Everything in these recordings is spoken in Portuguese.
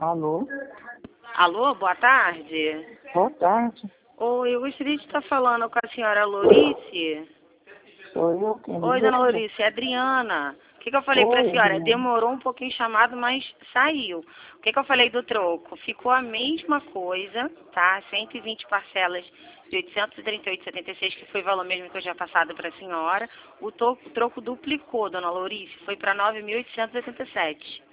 Alô? Alô, boa tarde. Boa tarde. Oi, eu gostaria de estar falando com a senhora Lorice. Sou eu quem Oi, dona liga. Lorice, é a Adriana. O que eu falei para a Oi, senhora? Adriana. Demorou um pouquinho chamado, mas saiu. O que eu falei do troco? Ficou a mesma coisa, tá? 120 parcelas de 838,76, que foi o valor mesmo que eu já passado para a senhora. O troco duplicou, dona Lorice, foi para 9.887.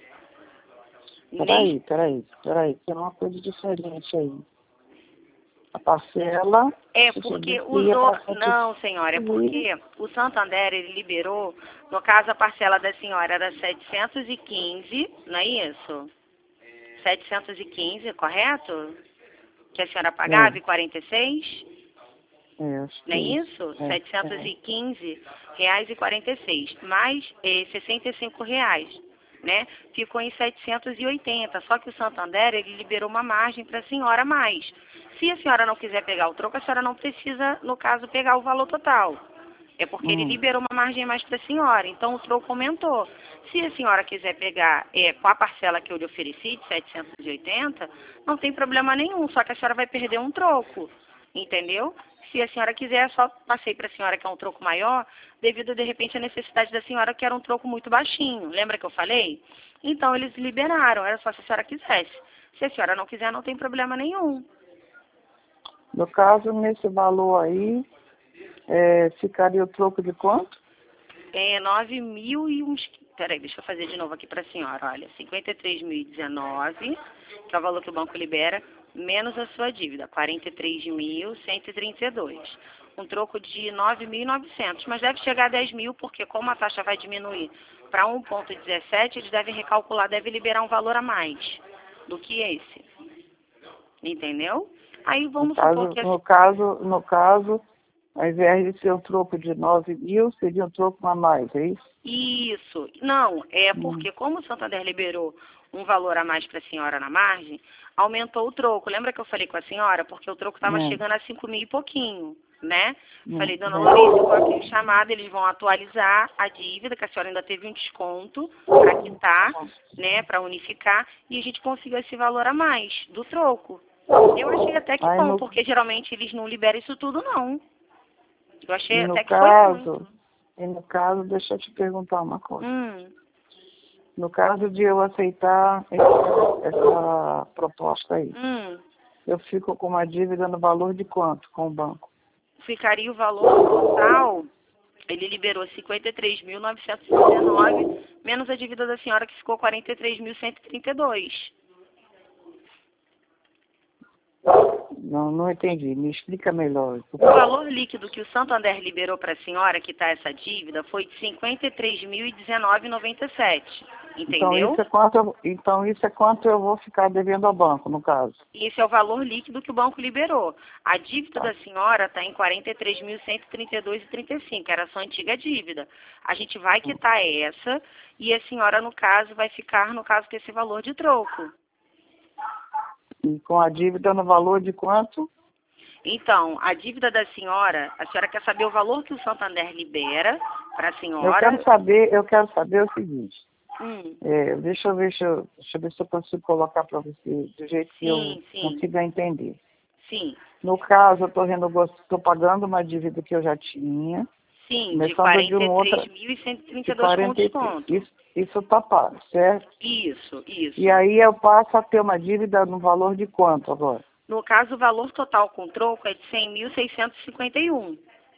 Peraí. Tem uma coisa diferente aí. A parcela... É você porque disse que ia usou. pra Não, senhora, é porque o Santander ele liberou, no caso a parcela da senhora era 715, não é isso? 715, correto? Que a senhora pagava e 46? Acho Não é que é isso? isso. 715 reais e 46, mais 65 reais, né? Ficou em 780, só que o Santander, ele liberou uma margem para a senhora a mais. Se a senhora não quiser pegar o troco, a senhora não precisa, no caso, pegar o valor total. É porque ele liberou uma margem a mais para a senhora, então o troco aumentou. Se a senhora quiser pegar com a parcela que eu lhe ofereci, de 780, não tem problema nenhum, só que a senhora vai perder um troco, entendeu? Se a senhora quiser, só passei para a senhora que é um troco maior, devido, de repente, à necessidade da senhora, que era um troco muito baixinho. Lembra que eu falei? Então, eles liberaram, era só se a senhora quisesse. Se a senhora não quiser, não tem problema nenhum. No caso, nesse valor aí, ficaria o troco de quanto? 9.000 e uns... Peraí, deixa eu fazer de novo aqui para a senhora. Olha, 53.019, que é o valor que o banco libera, menos a sua dívida, 43.132. Um troco de 9.900, mas deve chegar a 10 mil, porque como a taxa vai diminuir para 1,17, eles devem recalcular, devem liberar um valor a mais do que esse. Entendeu? Aí vamos supor que... No caso, ao invés de ser um troco de 9 mil, seria um troco a mais, é isso? Isso. Não, é porque como o Santander liberou um valor a mais para a senhora na margem, aumentou o troco. Lembra que eu falei com a senhora? Porque o troco estava chegando a 5 mil e pouquinho, né? Falei, dona Lorice, eu vou aqui chamada, eles vão atualizar a dívida, que a senhora ainda teve um desconto para quitar, né, para unificar, e a gente conseguiu esse valor a mais do troco. Eu achei até que bom, porque geralmente eles não liberam isso tudo, não. Eu achei até que foi muito. E no caso, deixa eu te perguntar uma coisa. No caso de eu aceitar essa proposta aí, eu fico com uma dívida no valor de quanto com o banco? Ficaria o valor total, ele liberou 53.919, menos a dívida da senhora que ficou 43.132. Não entendi. Me explica melhor. O valor líquido que o Santander liberou para a senhora quitar essa dívida foi de 53.019,97. Entendeu? Então isso é quanto eu vou ficar devendo ao banco, no caso. Esse é o valor líquido que o banco liberou. A dívida da senhora está em 43.132,35, era a sua antiga dívida. A gente vai quitar essa e a senhora, no caso, vai ficar, no caso, com esse valor de troco. E com a dívida no valor de quanto? Então, a dívida da senhora, a senhora quer saber o valor que o Santander libera para a senhora? Eu quero saber o seguinte. Deixa eu ver se eu consigo colocar para você do jeito que eu consiga entender. Sim. No caso, eu estou pagando uma dívida que eu já tinha. Sim, de 43.132 com desconto. Isso está pago, certo? Isso. E aí eu passo a ter uma dívida no valor de quanto agora? No caso, o valor total com troco é de 100.651.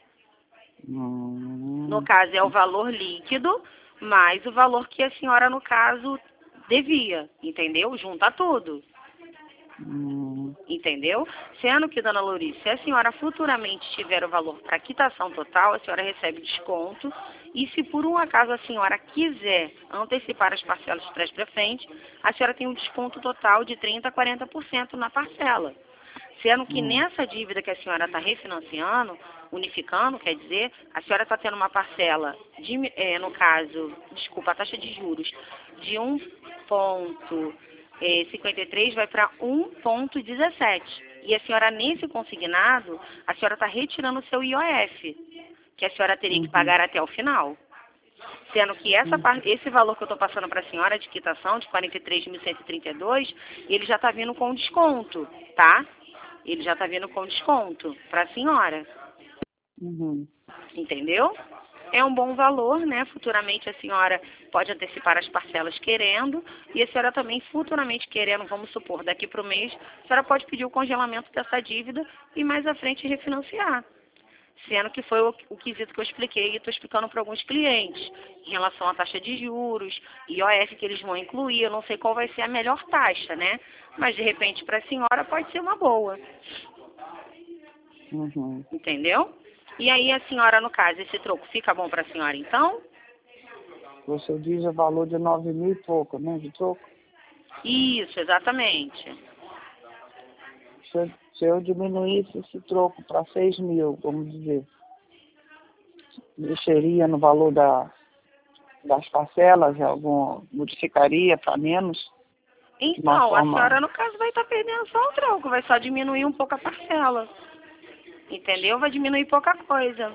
No caso, é o valor líquido, mais o valor que a senhora, no caso, devia, entendeu? Junta tudo. Entendeu? Sendo que, dona Lorice, se a senhora futuramente tiver o valor para quitação total, a senhora recebe desconto. E se por um acaso a senhora quiser antecipar as parcelas de trás para frente, a senhora tem um desconto total de 30% a 40% na parcela. Sendo que nessa dívida que a senhora está refinanciando, unificando, quer dizer, a senhora está tendo uma parcela, no caso, a taxa de juros, de 1,53 vai para 1,17. E a senhora, nesse consignado, a senhora está retirando o seu IOF, que a senhora teria que pagar até o final. Sendo que esse valor que eu estou passando para a senhora de quitação, de 43.132, ele já está vindo com desconto, tá? Ele já está vindo com desconto para a senhora. Entendeu? É um bom valor, né? Futuramente a senhora pode antecipar as parcelas querendo, e a senhora também futuramente querendo, vamos supor, daqui para o mês, a senhora pode pedir o congelamento dessa dívida e mais à frente refinanciar. Sendo que foi o quesito que eu expliquei e estou explicando para alguns clientes, em relação à taxa de juros, IOF que eles vão incluir, eu não sei qual vai ser a melhor taxa, né? Mas de repente para a senhora pode ser uma boa. Entendeu? E aí a senhora, no caso, esse troco fica bom para a senhora, então? Você diz o valor de 9.000 e pouco, né, de troco? Isso, exatamente. Se eu diminuísse esse troco para 6.000, vamos dizer, mexeria no valor das parcelas, modificaria para menos? Então, a senhora, no caso, vai estar perdendo só o troco, vai só diminuir um pouco a parcela. Entendeu? Vai diminuir pouca coisa.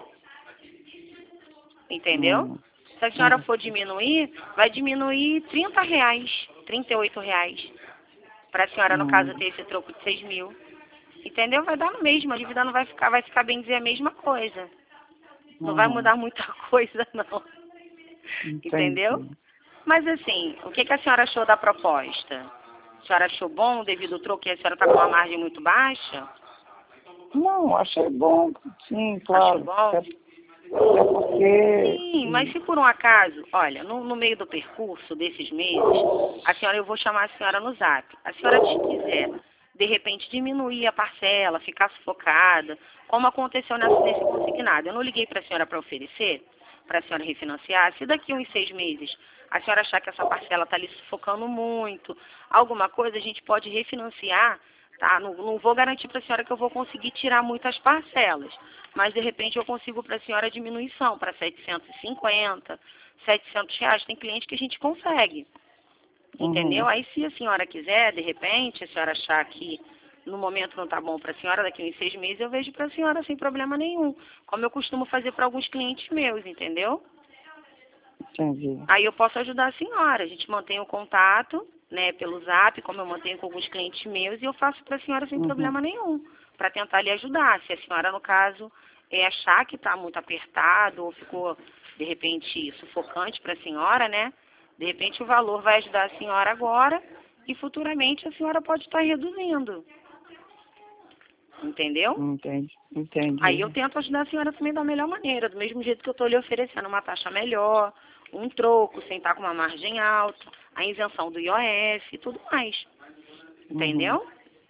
Entendeu? Se a senhora for diminuir, vai diminuir R$30, R$38. Para a senhora, no caso, ter esse troco de 6.000. Entendeu? Vai dar no mesmo, a dívida não vai ficar bem dizer a mesma coisa. Não vai mudar muita coisa, não. Entendeu? Mas assim, o que a senhora achou da proposta? A senhora achou bom devido ao troco que a senhora está com uma margem muito baixa? Não, achei bom, sim, claro. Achou bom? É porque... Sim, mas se por um acaso, olha, no meio do percurso desses meses, eu vou chamar a senhora no zap. A senhora quiser, de repente, diminuir a parcela, ficar sufocada, como aconteceu nesse consignado. Eu não liguei para a senhora para oferecer, para a senhora refinanciar. Se daqui uns 6 meses a senhora achar que essa parcela está ali sufocando muito, alguma coisa, a gente pode refinanciar. Tá? Não vou garantir para a senhora que eu vou conseguir tirar muitas parcelas, mas de repente eu consigo para a senhora diminuição para 750, R$700. Tem cliente que a gente consegue, entendeu? Aí se a senhora quiser, de repente, a senhora achar que no momento não está bom para a senhora, daqui uns 6 meses eu vejo para a senhora sem problema nenhum, como eu costumo fazer para alguns clientes meus, entendeu? Entendi. Aí eu posso ajudar a senhora, a gente mantém o contato, né, pelo zap, como eu mantenho com alguns clientes meus, e eu faço para a senhora sem problema nenhum, para tentar lhe ajudar. Se a senhora, no caso, achar que está muito apertado ou ficou, de repente, sufocante para a senhora, né, de repente o valor vai ajudar a senhora agora e futuramente a senhora pode estar reduzindo. Entendeu? Entendi. Aí eu tento ajudar a senhora também da melhor maneira, do mesmo jeito que eu estou lhe oferecendo uma taxa melhor, um troco, sem estar com uma margem alta, a isenção do IOF e tudo mais. Entendeu?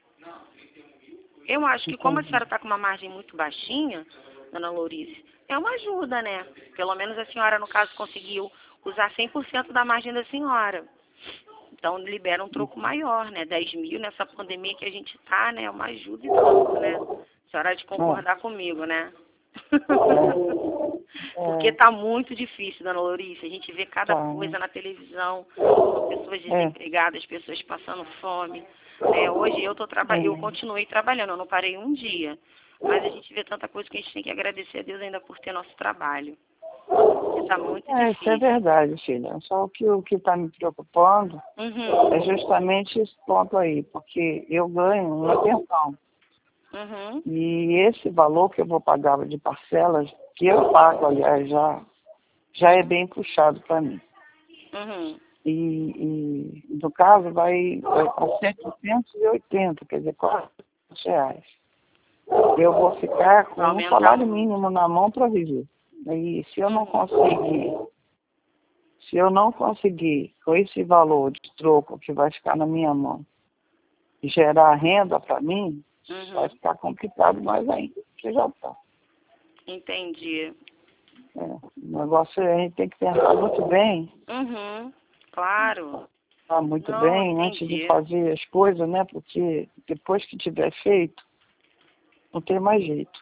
Eu acho que como a senhora está com uma margem muito baixinha, dona Lourice, é uma ajuda, né? Pelo menos a senhora, no caso, conseguiu usar 100% da margem da senhora. Então, libera um troco maior, né? 10.000 nessa pandemia que a gente está, né? É uma ajuda e tanto, né? A senhora há de concordar comigo, né? Porque tá muito difícil, dona Lourice. A gente vê cada coisa na televisão, pessoas desempregadas, pessoas passando fome. Hoje eu continuei trabalhando, eu não parei um dia. Mas a gente vê tanta coisa que a gente tem que agradecer a Deus ainda por ter nosso trabalho. Porque tá muito difícil. Isso é verdade, filha. Só o que está me preocupando é justamente esse ponto aí, porque eu ganho uma pensão. E esse valor que eu vou pagar de parcelas, que eu pago, aliás, já é bem puxado para mim. E no caso vai para 780, quer dizer, R$400. Eu vou ficar com um salário mínimo na mão para viver. E se eu não conseguir com esse valor de troco que vai ficar na minha mão gerar renda para mim, vai ficar complicado mais ainda, que já está. Entendi. O negócio a gente tem que pensar muito bem. Claro. Pensar muito bem antes de fazer as coisas, né? Porque depois que tiver feito, não tem mais jeito.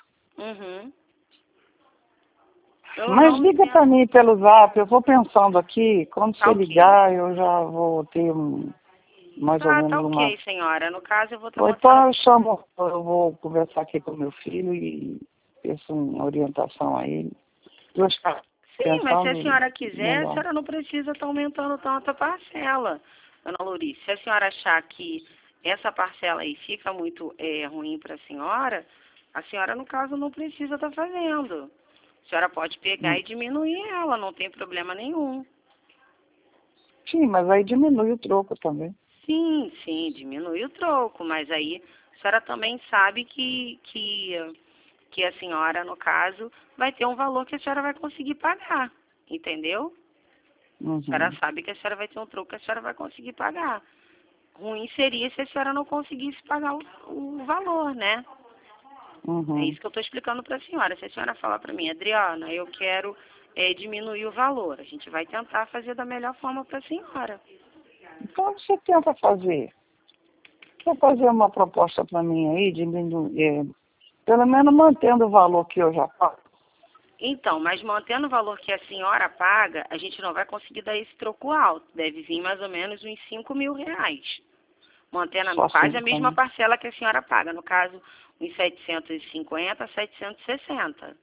Mas liga para mim pelo zap, eu vou pensando aqui, quando você ligar eu já vou ter mais ou menos uma... ok, senhora. No caso eu vou ter Então eu vou conversar aqui com meu filho e peço uma orientação a ele. Sim, mas se a senhora quiser, a senhora não precisa estar aumentando tanto a parcela, dona Lourice. Se a senhora achar que essa parcela aí fica muito ruim para a senhora, no caso, não precisa estar fazendo. A senhora pode pegar e diminuir ela, não tem problema nenhum. Sim, mas aí diminui o troco também. Sim, diminui o troco, mas aí a senhora também sabe que a senhora, no caso, vai ter um valor que a senhora vai conseguir pagar, entendeu? Uhum. A senhora sabe que a senhora vai ter um troco que a senhora vai conseguir pagar. Ruim seria se a senhora não conseguisse pagar o valor, né? Uhum. É isso que eu estou explicando para a senhora. Se a senhora falar para mim, Adriana, eu quero diminuir o valor, a gente vai tentar fazer da melhor forma para a senhora. Então você tenta fazer. Quer fazer uma proposta para mim aí, diminuir, pelo menos mantendo o valor que eu já pago? Então, mas mantendo o valor que a senhora paga, a gente não vai conseguir dar esse troco alto. Deve vir mais ou menos uns 5 mil reais. Mantendo quase a mesma parcela que a senhora paga. No caso, uns 750 a 760.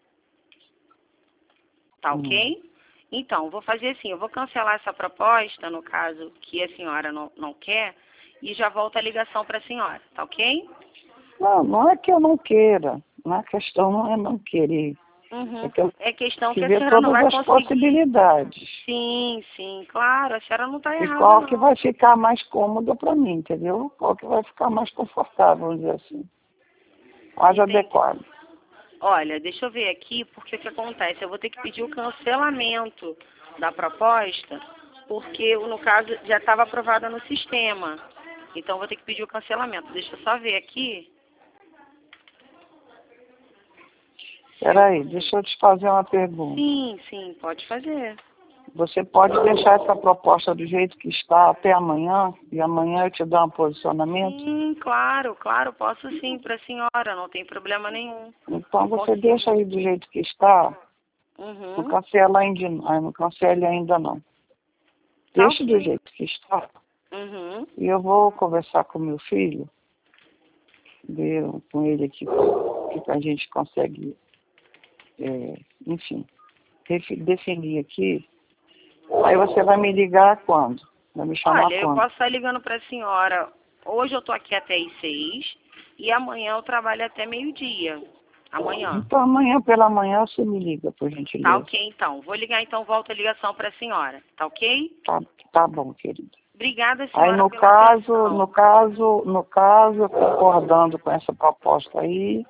Tá ok? Então, vou fazer assim, eu vou cancelar essa proposta, no caso que a senhora não quer, e já volto a ligação para a senhora. Tá ok? Não, não é que eu não queira. A questão não é não querer. Uhum. É questão que a ver senhora não vai todas as conseguir. possibilidades. Sim, claro, a senhora não está errada. E qual que vai ficar mais cômoda para mim, entendeu? Qual que vai ficar mais confortável, vamos dizer assim. Mais adequado. Olha, deixa eu ver aqui, porque o que acontece? Eu vou ter que pedir o cancelamento da proposta, porque, no caso, já estava aprovada no sistema. Então, eu vou ter que pedir o cancelamento. Deixa eu só ver aqui. Peraí, deixa eu te fazer uma pergunta. Sim, pode fazer. Você pode deixar essa proposta do jeito que está até amanhã, e amanhã eu te dou um posicionamento? Sim, claro, posso sim, para a senhora, não tem problema nenhum. Então você deixa aí do jeito que está, não cancela ainda, não cancele ainda não. Deixa do jeito que está, e eu vou conversar com meu filho, ver com ele aqui o que a gente consegue, enfim, definir aqui. Aí você vai me ligar quando? Vai me chamar quando? Olha, eu posso estar ligando para a senhora. Hoje eu estou aqui até às 6 e amanhã eu trabalho até meio-dia. Amanhã. Então amanhã pela manhã você me liga, por gentileza. Tá ok, então. Vou ligar, então, volto a ligação para a senhora. Tá ok? Tá bom, querida. Obrigada, senhora. Aí no caso, concordando com essa proposta aí,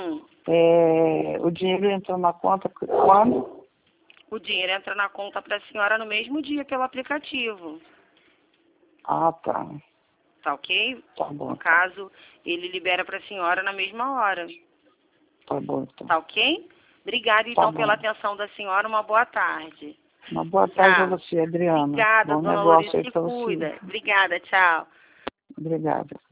o dinheiro entra na conta quando? O dinheiro entra na conta para a senhora no mesmo dia pelo aplicativo. Ah, tá. Tá ok? Tá bom. No caso, ele libera para a senhora na mesma hora. Tá bom, então. Tá ok? Obrigada, então, pela atenção da senhora. Uma boa tarde. Uma boa tarde a você, Adriana. Obrigada, bom dona negócio Lourice, aí se pra cuida. você. Obrigada, tchau. Obrigada.